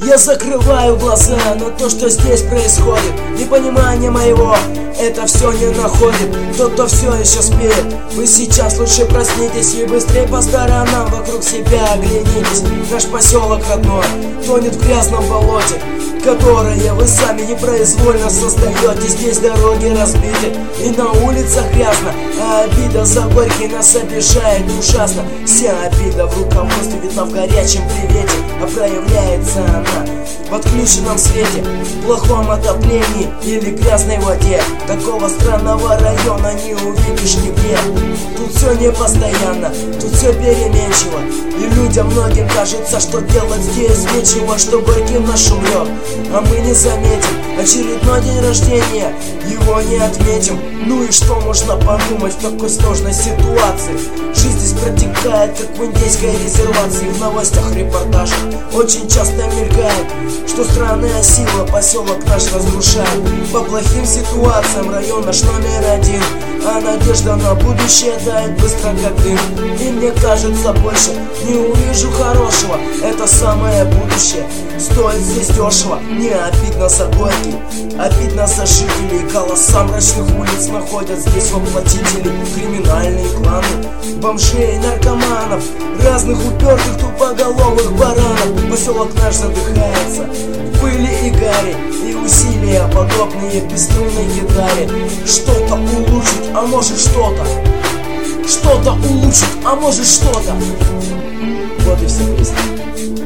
Я закрываю глаза на то, что здесь происходит. Непонимание моего это все не находит. Тот, кто все еще спит, вы сейчас лучше проснитесь и быстрее по сторонам вокруг себя оглянитесь. Наш поселок родной тонет в грязном болоте, которое вы сами непроизвольно создаете. Здесь дороги разбиты и на улицах грязно, а обида за Горький нас обижает ужасно. Вся обида в руководстве видна в горячем привете, а проявляется она в отключенном свете, в плохом отоплении или грязной воде. Такого странного района не увидишь нигде. Тут все непостоянно, тут все переменчиво, и людям многим кажется, что делать здесь нечего, что Горький нас умрет, а мы не заметим очередной день рождения, его не отметим. Ну и что можно подумать в такой сложной ситуации? Жизнь здесь протекает, как в индейской резервации. В новостях, репортажах очень часто мелькает, что странная сила поселок наш разрушает. По плохим ситуациям район наш №1, а надежда на будущее тает быстро как дым. И мне кажется, больше не увижу хорошего. Это самое будущее стоит здесь дешево. Не обидно за Горький, обидно за жителей. Голоса мрачных улиц находят здесь воплотителей. Криминальные кланы, бомжей, наркоманов, разных упертых тупоголовых баранов. Поселок наш задыхается в пыли и гаре, и усилия подобные бесструнной гитаре. Что-то улучшить, а может что-то. Что-то улучшить, а может что-то. Вот и вся песня.